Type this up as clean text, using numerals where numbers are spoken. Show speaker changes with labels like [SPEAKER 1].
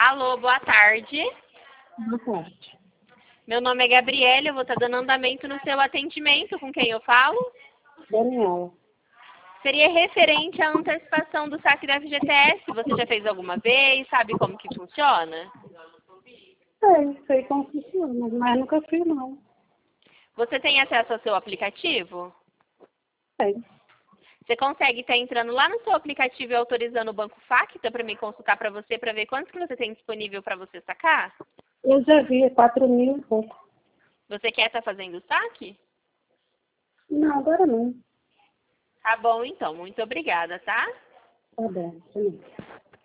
[SPEAKER 1] Alô, boa tarde.
[SPEAKER 2] Boa tarde.
[SPEAKER 1] Meu nome é Gabriela, eu vou estar dando andamento no seu atendimento. Com quem eu falo?
[SPEAKER 2] Daniela.
[SPEAKER 1] Seria referente à antecipação do saque da FGTS. Você já fez alguma vez? Sabe como que funciona?
[SPEAKER 2] Sei como funciona, mas nunca fiz não.
[SPEAKER 1] Você tem acesso ao seu aplicativo?
[SPEAKER 2] Sei.
[SPEAKER 1] Você consegue estar entrando lá no seu aplicativo e autorizando o Banco Facta para me consultar para você, para ver quantos que você tem disponível para você sacar?
[SPEAKER 2] Eu já vi, 4.000 e pouco.
[SPEAKER 1] Você quer estar fazendo o saque?
[SPEAKER 2] Não, agora não.
[SPEAKER 1] Tá bom, então. Muito obrigada, tá?
[SPEAKER 2] Tá bom. Sim.